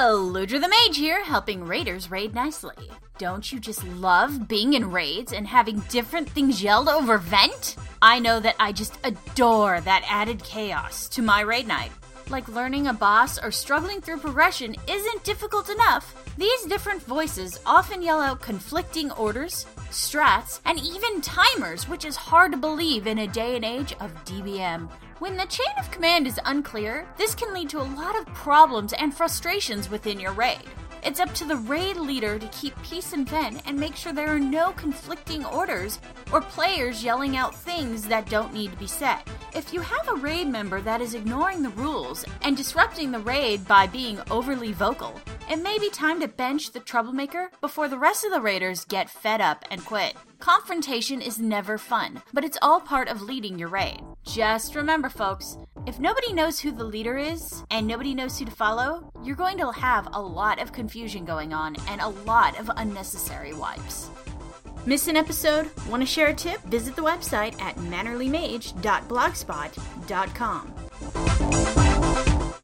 Ludra the Mage here, helping raiders raid nicely. Don't you just love being in raids and having different things yelled over vent? I know that I just adore that added chaos to my raid night. Like learning a boss or struggling through progression isn't difficult enough. These different voices often yell out conflicting orders, strats, and even timers, which is hard to believe in a day and age of DBM. When the chain of command is unclear, this can lead to a lot of problems and frustrations within your raid. It's up to the raid leader to keep peace and vent and make sure there are no conflicting orders or players yelling out things that don't need to be said. If you have a raid member that is ignoring the rules and disrupting the raid by being overly vocal, it may be time to bench the troublemaker before the rest of the raiders get fed up and quit. Confrontation is never fun, but it's all part of leading your raid. Just remember, folks, if nobody knows who the leader is and nobody knows who to follow, you're going to have a lot of confusion going on and a lot of unnecessary wipes. Miss an episode? Want to share a tip? Visit the website at mannerlymage.blogspot.com.